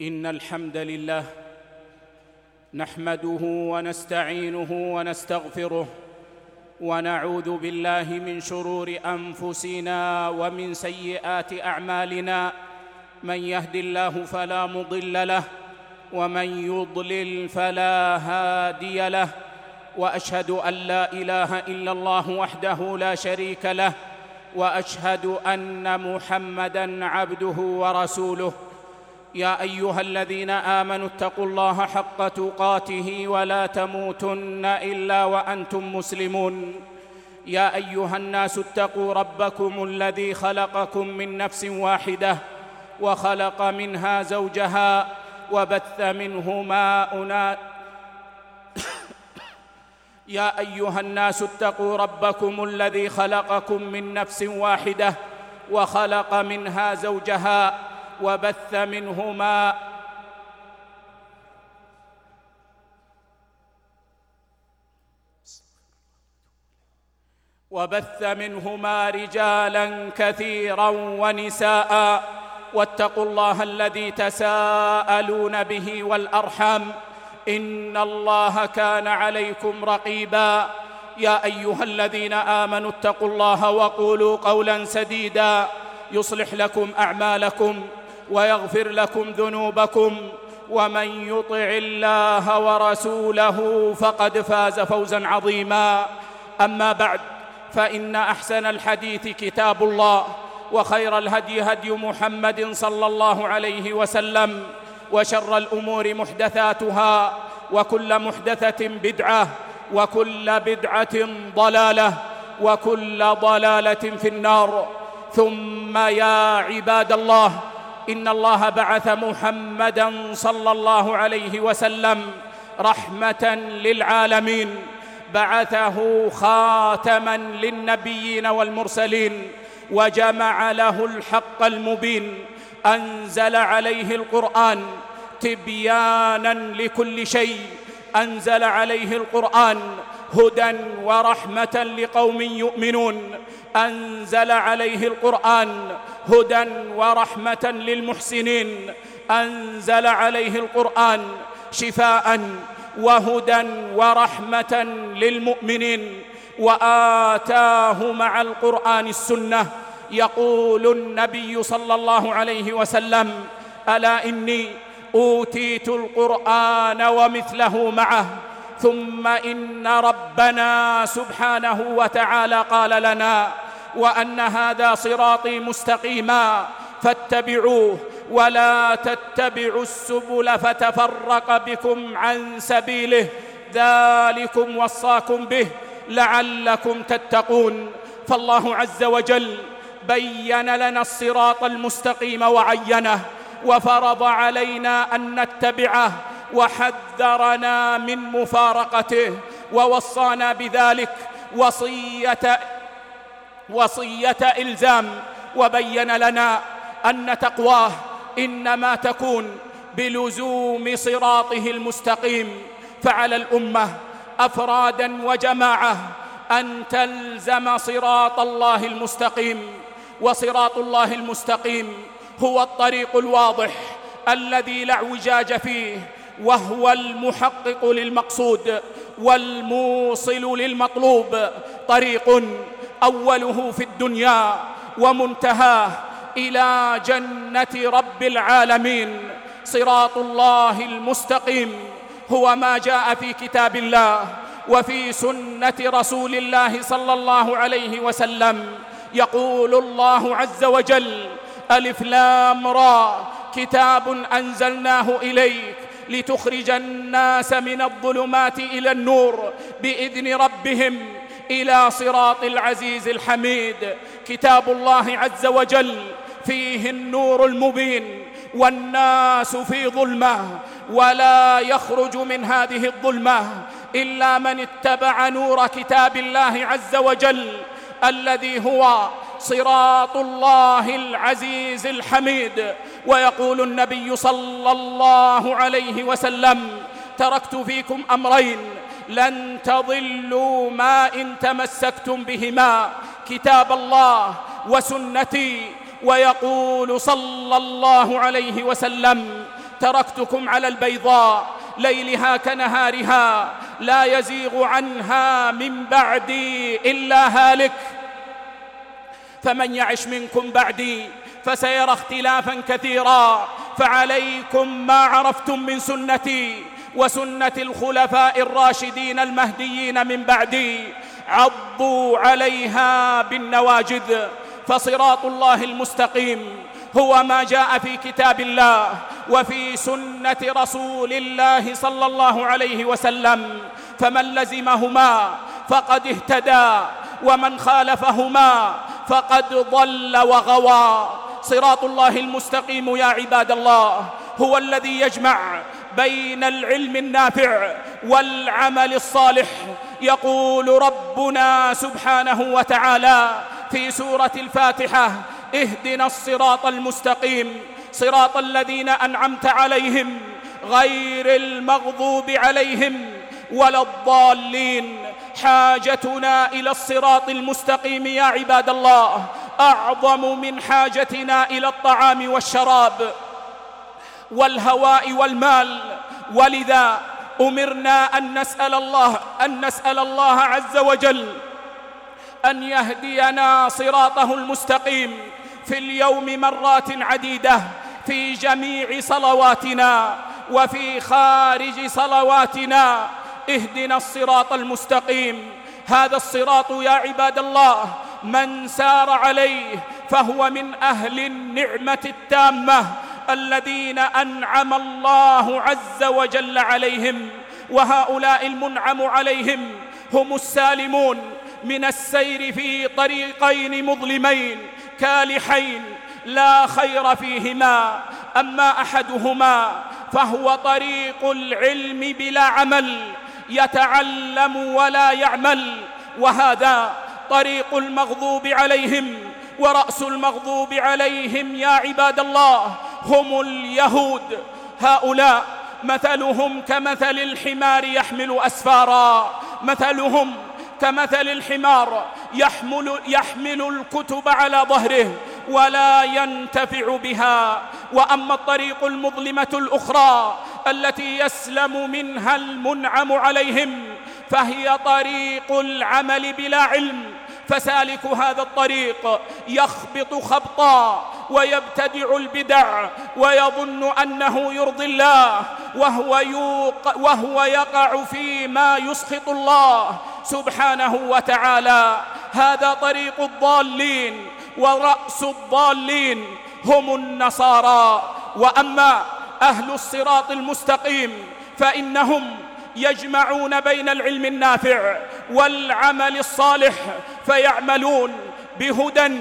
إن الحمد لله نحمده ونستعينه ونستغفره ونعوذ بالله من شرور أنفسنا ومن سيئات أعمالنا. من يهد الله فلا مضل له ومن يضلل فلا هادي له، وأشهد أن لا إله إلا الله وحده لا شريك له، وأشهد أن محمدًا عبده ورسوله. يا أيها الذين آمنوا اتقوا الله حق تقاته ولا تموتن إلا وأنتم مسلمون. يا أيها الناس اتقوا ربكم الذي خلقكم من نفس واحدة وخلق منها زوجها وبث منهما يا أيها الناس اتقوا ربكم الذي خلقكم من نفس واحدة وخلق منها زوجها وبث منهما رجالا كثيرا ونساء، واتقوا الله الذي تساءلون به والأرحام، إن الله كان عليكم رقيبا. يا أيها الذين آمنوا اتقوا الله وقولوا قولا سديدا يصلح لكم أعمالكم ويغفر لكم ذنوبكم، ومن يطع الله ورسوله فقد فاز فوزا عظيما. أما بعد، فإن أحسن الحديث كتاب الله، وخير الهدي هدي محمد صلى الله عليه وسلم، وشر الأمور محدثاتها، وكل محدثة بدعة، وكل بدعة ضلالة، وكل ضلالة في النار. ثم يا عباد الله، إن الله بعث محمدًا صلى الله عليه وسلم رحمة للعالمين، بعثه خاتمًا للنبيين والمرسلين، وجمع له الحق المبين، أنزل عليه القرآن تبيانًا لكل شيء، أنزل عليه القرآن هدى ورحمة لقوم يؤمنون، أنزل عليه القرآن هدى ورحمة للمحسنين، أنزل عليه القرآن شفاءً وهدى ورحمة للمؤمنين، وآتاه مع القرآن السنة. يقول النبي صلى الله عليه وسلم: ألا إني أوتيت القرآن ومثله معه. ثم إن ربنا سبحانه وتعالى قال لنا: وأن هذا صراطي مستقيما فاتبعوه ولا تتبعوا السبل فتفرق بكم عن سبيله، ذلكم وصاكم به لعلكم تتقون. فالله عز وجل بين لنا الصراط المستقيم وعينه، وفرض علينا أن نتبعه، وحذرنا من مفارقته، ووصانا بذلك وصية إلزام، وبين لنا أن تقواه إنما تكون بلزوم صراطه المستقيم. فعلى الأمة أفراداً وجماعة أن تلزم صراط الله المستقيم. وصراط الله المستقيم هو الطريق الواضح الذي لا اعوجاج فيه، وهو المحقق للمقصود والموصل للمطلوب. طريق أوله في الدنيا ومنتهاه إلى جنة رب العالمين. صراط الله المستقيم هو ما جاء في كتاب الله وفي سنة رسول الله صلى الله عليه وسلم. يقول الله عز وجل: ألف لام را، كتاب أنزلناه إليك لتخرج الناس من الظلمات إلى النور بإذن ربهم إلى صراط العزيز الحميد. كتاب الله عز وجل فيه النور المبين، والناس في ظلمة، ولا يخرج من هذه الظلمة إلا من اتبع نور كتاب الله عز وجل، الذي هو صراط الله العزيز الحميد. ويقول النبي صلى الله عليه وسلم: تركت فيكم أمرين لن تضلوا ما إن تمسكتم بهما، كتاب الله وسنتي. ويقول صلى الله عليه وسلم: تركتكم على البيضاء ليلها كنهارها لا يزيغ عنها من بعدي إلا هالك، فمن يعش منكم بعدي فسيرى اختلافا كثيرا، فعليكم ما عرفتم من سنتي وسنة الخلفاء الراشدين المهديين من بعدي، عضوا عليها بالنواجذ. فصراط الله المستقيم هو ما جاء في كتاب الله وفي سنة رسول الله صلى الله عليه وسلم، فمن لزمهما فقد اهتدى ومن خالفهما فقد ضل وغوى. صراط الله المستقيم يا عباد الله هو الذي يجمع بين العلم النافع والعمل الصالح. يقول ربنا سبحانه وتعالى في سورة الفاتحة: اهدنا الصراط المستقيم صراط الذين أنعمت عليهم غير المغضوب عليهم ولا الضالين. حاجتنا إلى الصراط المستقيم يا عباد الله أعظم من حاجتنا إلى الطعام والشراب والهواء والمال، ولذا أمرنا أن نسأل الله عز وجل أن يهدينا صراطه المستقيم في اليوم مرات عديدة في جميع صلواتنا وفي خارج صلواتنا. اهدنا الصراط المستقيم. هذا الصراط يا عباد الله من سار عليه فهو من أهل النعمة التامة الذين أنعم الله عز وجل عليهم، وهؤلاء المنعم عليهم هم السالمون من السير في طريقين مظلمين كالحين لا خير فيهما. أما أحدهما فهو طريق العلم بلا عمل، يتعلم ولا يعمل، وهذا طريق المغضوب عليهم. ورأس المغضوب عليهم يا عباد الله هم اليهود. هؤلاء مثلهم كمثل الحمار يحمل أسفارا، مثلهم كمثل الحمار يحمل الكتب على ظهره ولا ينتفع بها. وأما الطريق المظلمة الأخرى التي يسلم منها المنعم عليهم فهي طريق العمل بلا علم. فسالك هذا الطريق يخبط خبطا ويبتدع البدع ويظن أنه يرضي الله وهو يقع فيما يسخط الله سبحانه وتعالى. هذا طريق الضالين، ورأس الضالين هم النصارى. وأما أهل الصراط المستقيم فإنهم يجمعون بين العلم النافع والعمل الصالح، فيعملون بهدى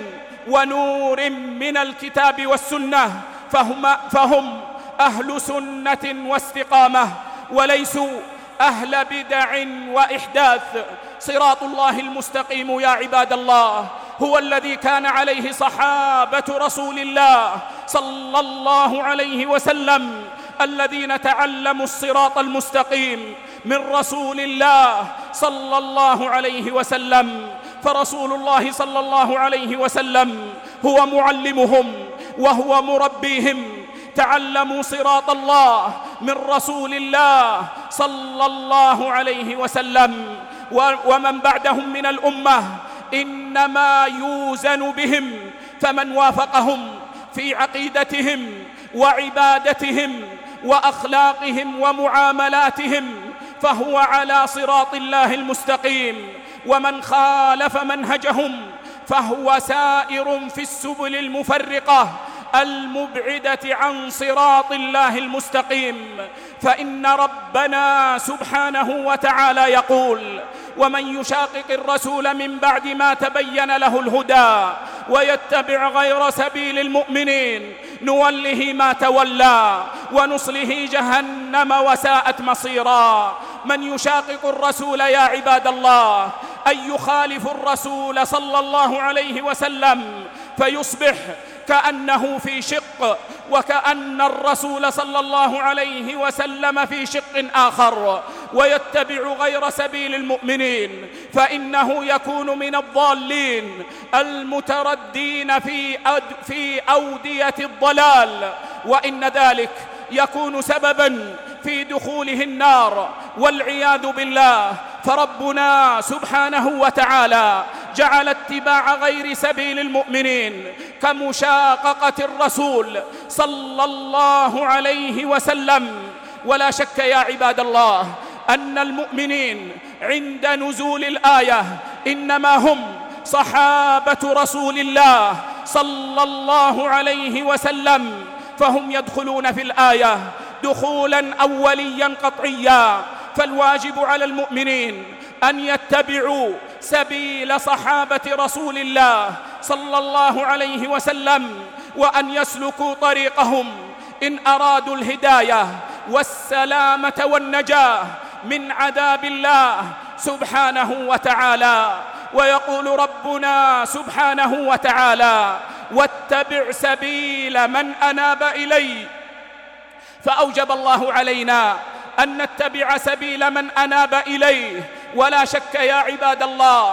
ونور من الكتاب والسنة، فهم أهل سنة واستقامة وليسوا أهل بدع وإحداث. صراط الله المستقيم يا عباد الله هو الذي كان عليه صحابة رسول الله صلى الله عليه وسلم، الذين تعلموا الصراط المستقيم من رسول الله صلى الله عليه وسلم. فرسول الله صلى الله عليه وسلم هو معلمهم وهو مربيهم. تعلموا صراط الله من رسول الله صلى الله عليه وسلم، ومن بعدهم من الأمة إنما يوزن بهم، فمن وافقهم في عقيدتهم وعبادتهم وأخلاقهم ومعاملاتهم فهو على صراط الله المستقيم، ومن خالف منهجهم فهو سائر في السبل المفرقة المبعدة عن صراط الله المستقيم. فإن ربنا سبحانه وتعالى يقول: ومن يشاقق الرسول من بعد ما تبين له الهدى ويتبع غير سبيل المؤمنين نوله ما تولى ونصله جهنم وساءت مصيرا. من يشاقق الرسول يا عباد الله أي يخالف الرسول صلى الله عليه وسلم فيصبح كأنه في شق، وكأن الرسول صلى الله عليه وسلم في شق آخر، ويتبع غير سبيل المؤمنين فإنه يكون من الضالين المتردين في أودية الضلال. وإن ذلك يكون سببا في دخوله النار والعياذ بالله. فربنا سبحانه وتعالى جعل اتباع غير سبيل المؤمنين كمشاققة الرسول صلى الله عليه وسلم. ولا شك يا عباد الله أن المؤمنين عند نزول الآية إنما هم صحابة رسول الله صلى الله عليه وسلم، فهم يدخلون في الآية دخولا أوليا قطعيا. فالواجب على المؤمنين أن يتبعوا سبيل صحابة رسول الله صلى الله عليه وسلم، وأن يسلكوا طريقهم إن أرادوا الهداية والسلامة والنجاة من عذاب الله سبحانه وتعالى. ويقول ربنا سبحانه وتعالى: واتبع سبيل من أناب إلي. فأوجب الله علينا أن نتبع سبيل من أناب إليه. ولا شك يا عباد الله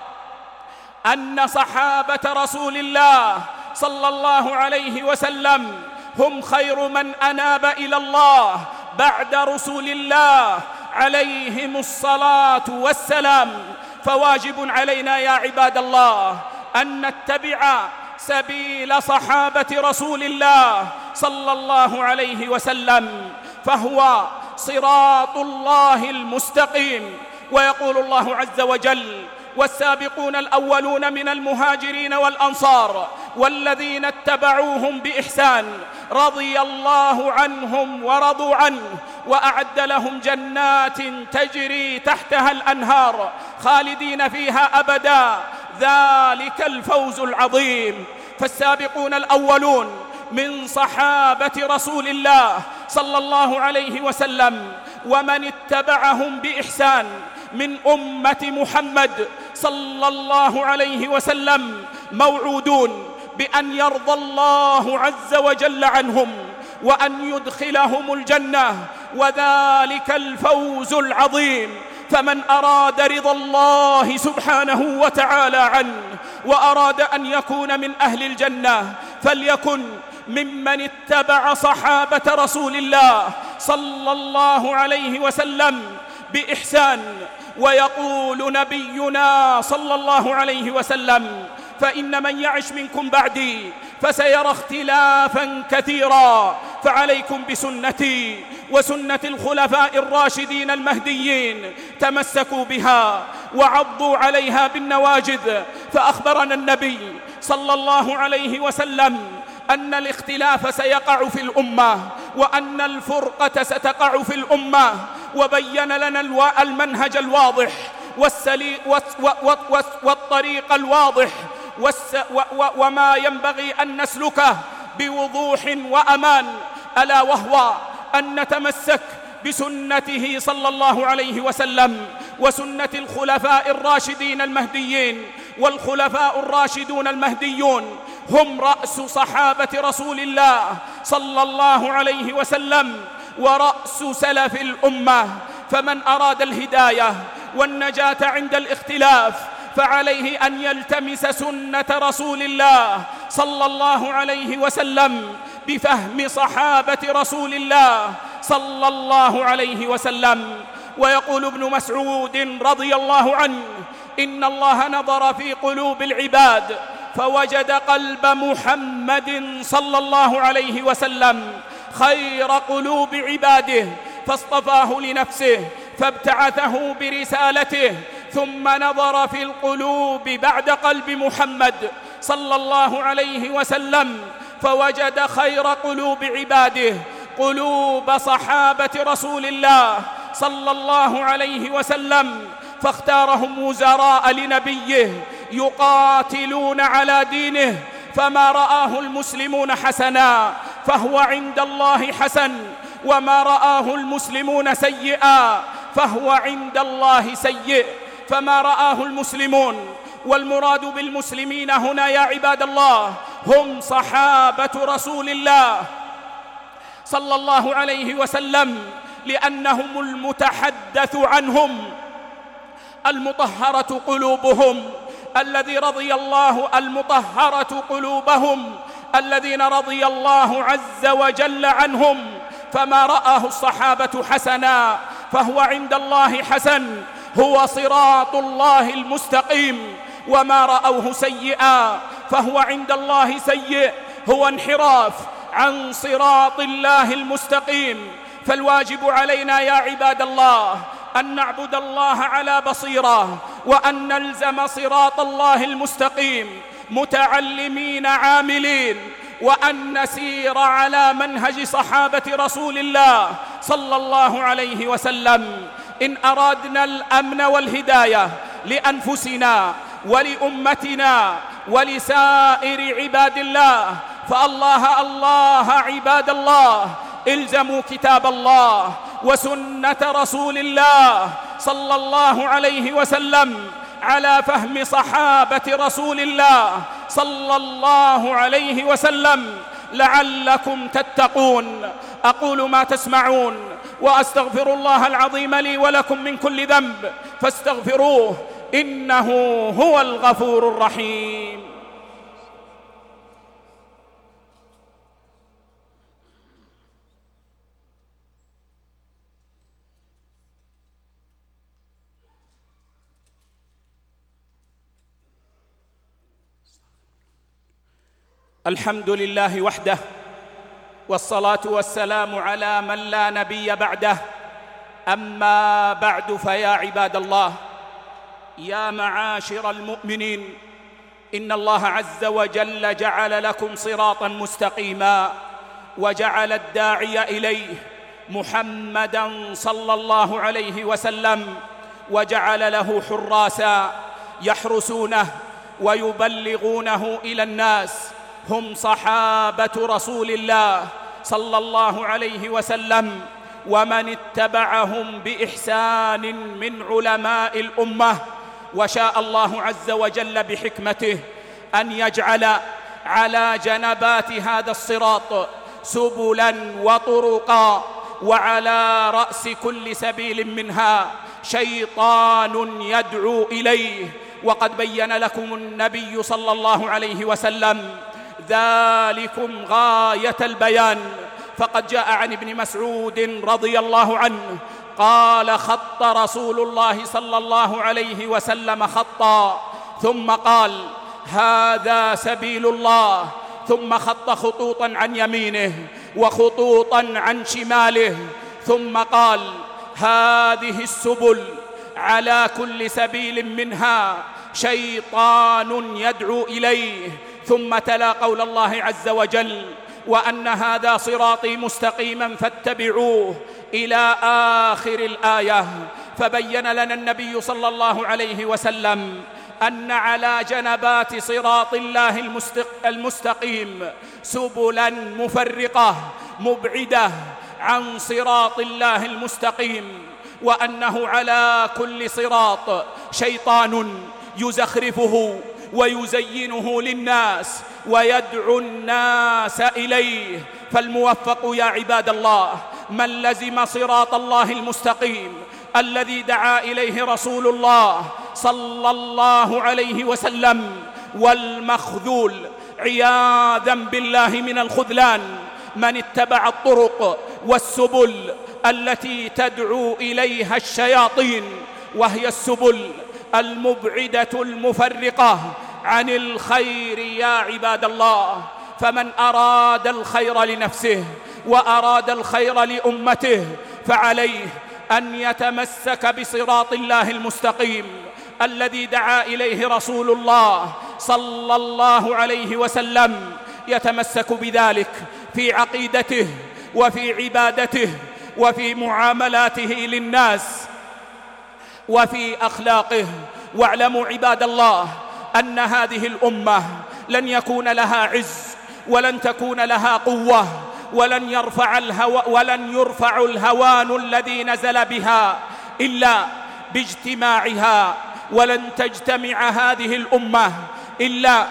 أن صحابة رسول الله صلى الله عليه وسلم هم خير من أناب إلى الله بعد رسول الله عليهم الصلاة والسلام. فواجب علينا يا عباد الله أن نتبع سبيل صحابة رسول الله صلى الله عليه وسلم، فهو صراط الله المستقيم. ويقول الله عز وجل: والسابقون الأولون من المهاجرين والأنصار والذين اتبعوهم بإحسان رضي الله عنهم ورضوا عنه وأعد لهم جنات تجري تحتها الأنهار خالدين فيها أبدا ذلك الفوز العظيم. فالسابقون الأولون من صحابة رسول الله صلى الله عليه وسلم ومن اتبعهم بإحسان من أمة محمد صلى الله عليه وسلم موعودون بأن يرضى الله عز وجل عنهم وأن يدخلهم الجنة، وذلك الفوز العظيم. فمن أراد رضا الله سبحانه وتعالى عنه وأراد أن يكون من أهل الجنة فليكن ممن اتبع صحابة رسول الله صلى الله عليه وسلم بإحسان. ويقول نبينا صلى الله عليه وسلم: فإن من يعش منكم بعدي فسيرى اختلافا كثيرا، فعليكم بسنتي وسنة الخلفاء الراشدين المهديين، تمسكوا بها وعضوا عليها بالنواجذ. فأخبرنا النبي صلى الله عليه وسلم أن الاختلاف سيقع في الأمة وأن الفرقة ستقع في الأمة، وبين لنا المنهج الواضح والطريق الواضح وما ينبغي أن نسلكه بوضوح وأمان، ألا وهو أن نتمسك بسنته صلى الله عليه وسلم وسنة الخلفاء الراشدين المهديين. والخلفاء الراشدون المهديون هم رأس صحابة رسول الله صلى الله عليه وسلم ورأس سلف الأمة. فمن أراد الهداية والنجاة عند الاختلاف فعليه أن يلتمس سنة رسول الله صلى الله عليه وسلم بفهم صحابة رسول الله صلى الله عليه وسلم. ويقول ابن مسعود رضي الله عنه: إن الله نظر في قلوب العباد فوجد قلب محمد صلى الله عليه وسلم خير قلوب عباده فاصطفاه لنفسه فابتعثه برسالته، ثم نظر في القلوب بعد قلب محمد صلى الله عليه وسلم فوجد خير قلوب عباده قلوب صحابة رسول الله صلى الله عليه وسلم، فاختارهم وزراء لنبيه يقاتلون على دينه، فما رآه المسلمون حسنا فهو عند الله حسن، وما رآه المسلمون سيئا فهو عند الله سيء. فما رآه المسلمون، والمراد بالمسلمين هنا يا عباد الله هم صحابة رسول الله صلى الله عليه وسلم، لأنهم المتحدث عنهم المطهرة قلوبهم الذي رضي الله المطهرة قلوبهم الذين رضي الله عز وجل عنهم. فما رآه الصحابة حسنا فهو عند الله حسن، هو صراط الله المستقيم. وما رأوه سيئا فهو عند الله سيء، هو انحراف عن صراط الله المستقيم. فالواجب علينا يا عباد الله أن نعبد الله على بصيرة، وأن نلزم صراط الله المستقيم متعلمين عاملين، وأن نسير على منهج صحابة رسول الله صلى الله عليه وسلم. إن أردنا الأمن والهداية لأنفسنا ولأمتنا ولسائر عباد الله فالله عباد الله، الزموا كتاب الله وسنة رسول الله صلى الله عليه وسلم على فهم صحابة رسول الله صلى الله عليه وسلم لعلكم تتقون. أقول ما تسمعون وأستغفر الله العظيم لي ولكم من كل ذنب فاستغفروه إنه هو الغفور الرحيم. الحمد لله وحده، والصلاة والسلام على من لا نبي بعده. أما بعد، فيا عباد الله، يا معاشر المؤمنين، إن الله عز وجل جعل لكم صراطا مستقيما، وجعل الداعي إليه محمدًا صلى الله عليه وسلم، وجعل له حراسا يحرسونه ويبلغونه إلى الناس، هم صحابة رسول الله صلى الله عليه وسلم، ومن اتبعهم بإحسان من علماء الأمة. وشاء الله عز وجل بحكمته أن يجعل على جنبات هذا الصراط سبلا وطرقا، وعلى رأس كل سبيل منها شيطان يدعو إليه. وقد بين لكم النبي صلى الله عليه وسلم ذلكم غاية البيان، فقد جاء عن ابن مسعود رضي الله عنه قال: خط رسول الله صلى الله عليه وسلم خطا ثم قال: هذا سبيل الله، ثم خط خطوطا عن يمينه وخطوطا عن شماله، ثم قال: هذه السبل على كل سبيل منها شيطان يدعو إليه. ثم تلا قول الله عز وجل: وأن هذا صراطي مستقيما فاتبعوه، إلى آخر الآية. فبين لنا النبي صلى الله عليه وسلم أن على جنبات صراط الله المستقيم سبلا مفرقة مبعدة عن صراط الله المستقيم، وأنه على كل صراط شيطان يزخرفه ويزينه للناس ويدعو الناس إليه. فالموفق يا عباد الله من لزم صراط الله المستقيم الذي دعا إليه رسول الله صلى الله عليه وسلم، والمخذول عياذا بالله من الخذلان من اتبع الطرق والسبل التي تدعو إليها الشياطين، وهي السبل المبعدة المفرقة عن الخير يا عباد الله. فمن أراد الخير لنفسه وأراد الخير لأمته فعليه أن يتمسك بصراط الله المستقيم الذي دعا إليه رسول الله صلى الله عليه وسلم، يتمسك بذلك في عقيدته وفي عبادته وفي معاملاته للناس وفي أخلاقه. واعلموا عباد الله أن هذه الأمة لن يكون لها عز ولن تكون لها قوة ولن يرفع الهوان الذي نزل بها إلا باجتماعها، ولن تجتمع هذه الأمة إلا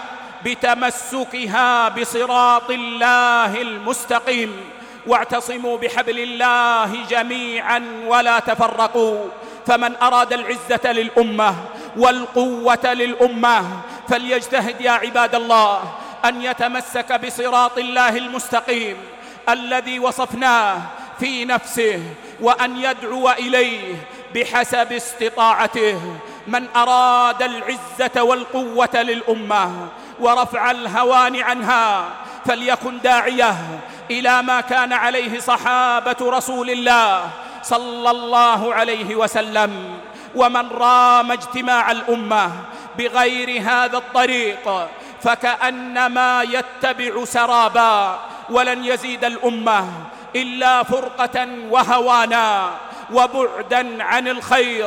بتمسكها بصراط الله المستقيم. واعتصموا بحبل الله جميعا ولا تفرقوا. فمن أراد العزة للأمة والقوة للأمة فليجتهد يا عباد الله أن يتمسك بصراط الله المستقيم الذي وصفناه في نفسه وأن يدعو إليه بحسب استطاعته. من أراد العزة والقوة للأمة ورفع الهوان عنها فليكن داعية إلى ما كان عليه صحابة رسول الله صلى الله عليه وسلم. ومن رام اجتماع الأمة بغير هذا الطريق فكأنما يتبع سرابا، ولن يزيد الأمة إلا فرقة وهوانا وبعدا عن الخير.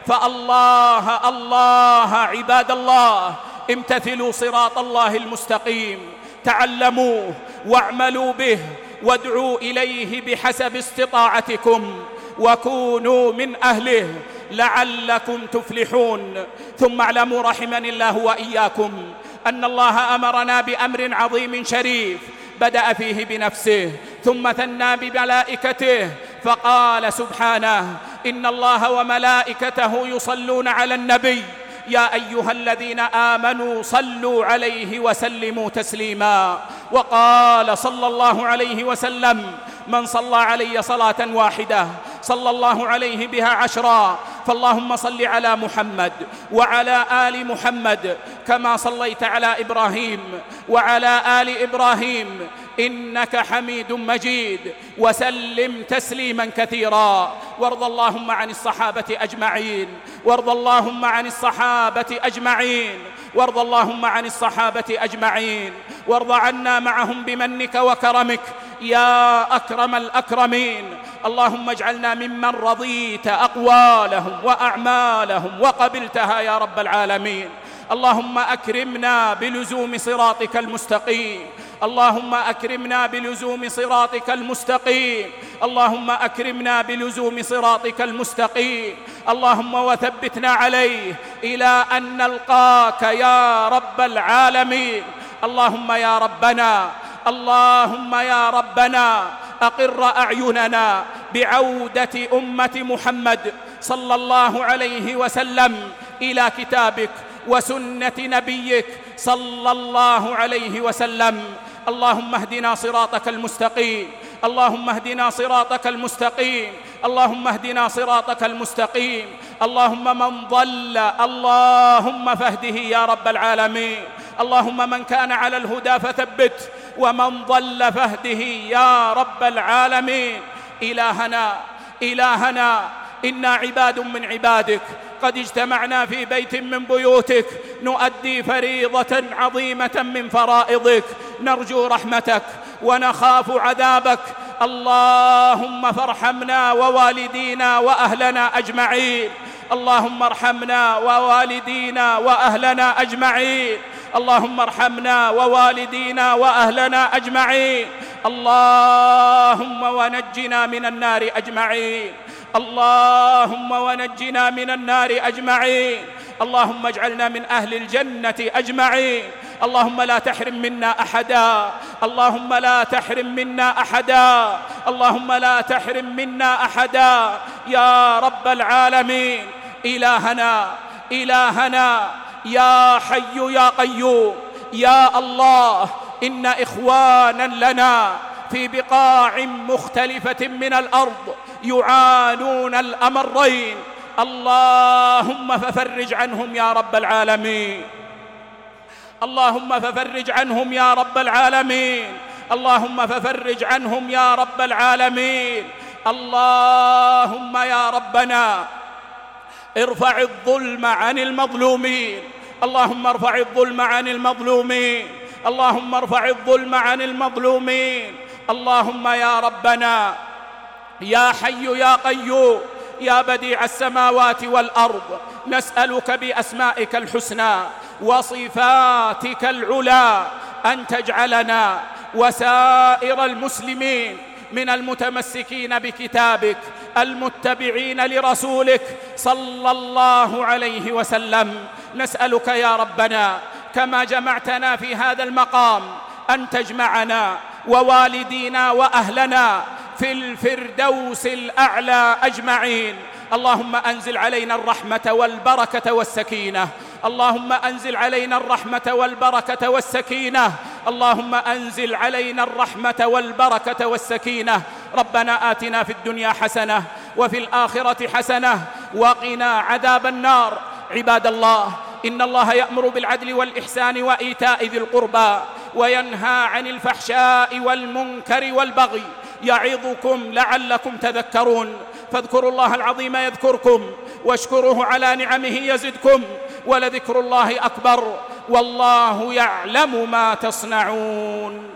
فالله الله عباد الله، امتثلوا صراط الله المستقيم، تعلموه واعملوا به وادعوا إليه بحسب استطاعتكم وكونوا من أهله لعلكم تفلحون. ثم اعلموا رحمني الله وإياكم أن الله أمرنا بأمر عظيم شريف بدأ فيه بنفسه ثم ثنى بملائكته، فقال سبحانه: إن الله وملائكته يصلون على النبي يا أيها الذين آمنوا صلوا عليه وسلموا تسليما. وقال صلى الله عليه وسلم: من صلى علي صلاة واحدة صلى الله عليه بها 10. فاللهم صل على محمد وعلى آل محمد كما صليت على إبراهيم وعلى آل إبراهيم إنك حميد مجيد، وسلم تسليما كثيرا. وارض اللهم عن الصحابة أجمعين، وارض اللهم عن الصحابة أجمعين، وارض اللهم عن الصحابة أجمعين، وارض عنا معهم بمنك وكرمك يا أكرم الأكرمين. اللهم اجعلنا ممن رضيت أقوالهم وأعمالهم وقبلتها يا رب العالمين. اللهم أكرمنا بلزوم صراطك المستقيم، اللهم أكرمنا بلزوم صراطك المستقيم، اللهم أكرمنا بلزوم صراطك المستقيم. اللهم وثبتنا عليه إلى أن نلقاك يا رب العالمين. اللهم يا ربنا، اللهم يا ربنا أقر أعيننا بعودة أمة محمد صلى الله عليه وسلم إلى كتابك وسنة نبيك صلى الله عليه وسلم. اللهم اهدنا صراطك المستقيم، اللهم اهدنا صراطك المستقيم، اللهم اهدنا صراطك المستقيم. اللهم من ضل اللهم فاهده يا رب العالمين. اللهم من كان على الهدى فثبته، ومن ضل فاهده يا رب العالمين. إلهنا إنا عباد من عبادك قد اجتمعنا في بيت من بيوتك نؤدي فريضة عظيمة من فرائضك، نرجو رحمتك ونخاف عذابك. اللهم فارحمنا ووالدينا وأهلنا أجمعين، اللهم ارحمنا ووالدينا وأهلنا أجمعين، اللهم ارحمنا ووالدينا وأهلنا أجمعين. اللهم ونجنا من النار أجمعين، اللهم ونجنا من النار أجمعين. اللهم اجعلنا من أهل الجنة أجمعين. اللهم لا تحرم منا أحدا، اللهم لا تحرم منا أحدا، اللهم لا تحرم منا أحدا يا رب العالمين. إلهنا يا حي يا قيوم يا الله، إن إخوانا لنا في بقاع مختلفة من الأرض يعانون الأمرين، اللهم ففرج عنهم يا رب العالمين، اللهم ففرج عنهم يا رب العالمين، اللهم ففرج عنهم يا رب العالمين. اللهم يا ربنا ارفع الظلم عن المظلومين، اللهم ارفع الظلم عن المظلومين، اللهم ارفع الظلم عن المظلومين. اللهم يا ربنا يا حي يا قيوم يا بديع السماوات والأرض، نسألك بأسمائك الحسنى وصفاتك العلى أن تجعلنا وسائر المسلمين من المتمسكين بكتابك المتبعين لرسولك صلى الله عليه وسلم. نسألك يا ربنا كما جمعتنا في هذا المقام أن تجمعنا ووالدينا وأهلنا في الفردوس الأعلى أجمعين. اللهم أنزل علينا الرحمة والبركة والسكينة، اللهم أنزل علينا الرحمة والبركة والسكينة، اللهم أنزل علينا الرحمة والبركة والسكينة. ربنا آتنا في الدنيا حسنة وفي الآخرة حسنة وقنا عذاب النار. عباد الله، إن الله يأمر بالعدل والإحسان وإيتاء ذي القربى وينهى عن الفحشاء والمنكر والبغي يعظكم لعلكم تذكرون. فاذكروا الله العظيم يذكركم واشكروه على نعمه يزدكم ولذكر الله أكبر والله يعلم ما تصنعون.